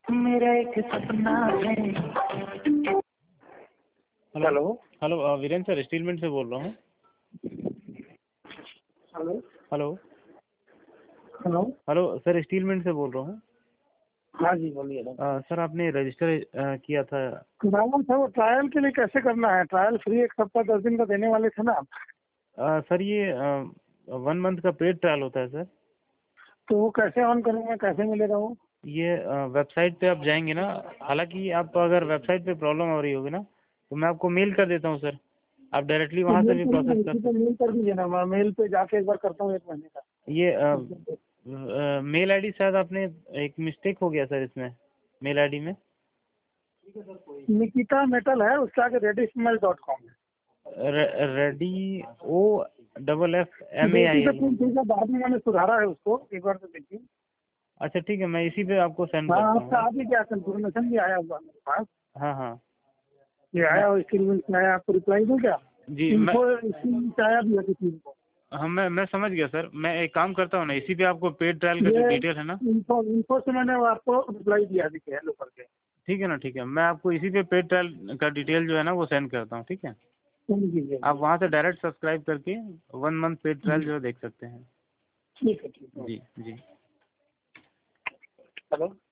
मेरा एक सपना है। Hello hello Virendra sir, steel mill से बोल रहा हूँ। Hello hello hello hello sir, steel mill से बोल रहा हूँ। हाँ जी बोलिए। सर आपने रजिस्टर किया था। मैडम था वो ट्रायल के लिए कैसे करना है? ट्रायल फ्री 1 सप्ताह 10 दिन का देने वाले थे ना आप। सर ये 1 मंथ का पेड ट्रायल होता है सर। तो वो कैसे ऑन करूँगा, कैसे मिलेगा वो? ये वेबसाइट पे आप जाएंगे ना। हालांकि आप अगर वेबसाइट पे प्रॉब्लम हो रही होगी ना, तो मैं आपको मेल कर देता हूँ सर। आप डायरेक्टली तो वहाँ से मेल भी करिए ना, प्रोसेस कर इसी पे सकते। मेल कर दीजिए ना। मैं मेल पे जाके एक बार करता हूँ 1 महीने का। ये मेल आईडी शायद आपने एक मिस्टेक हो गया सर इसमें, मेल आईडी में। निकिता मेटल है, उसके आगे redismail.com है। REDIOFFMAIL। बाद में मैंने सुधारा है उसको, एक बार तो देखिए। अच्छा ठीक है, मैं इसी पे आपको सेंड हाँ, करता आपका हूँ। आगे क्या कंफर्मेशन भी आया हुआ मेरे पास। हाँ हाँ। ये मैं आया और इसके लिए आया, आपको रिप्लाई दूँ क्या? जी मैं इन्फो इसमें आया भी है किसी को। हाँ, मैं समझ गया सर। मैं एक काम करता हूँ ना, इसी पे आपको पेड ट्रायल का जो ये डिटेल है ना। इन्फो से मैंने आपको रिप्लाई दिया देखिए, हेलो करके। ठीक है ना, ठीक है। मैं आपको इसी पे पेड ट्रायल का डिटेल जो है ना वो सेंड करता हूँ, ठीक है। सेंड कीजिए। आप वहाँ से डायरेक्ट सब्सक्राइब करके 1 मंथ पेड ट्रायल जो है देख सकते हैं। ठीक है, ठीक है। जी जी। हेलो।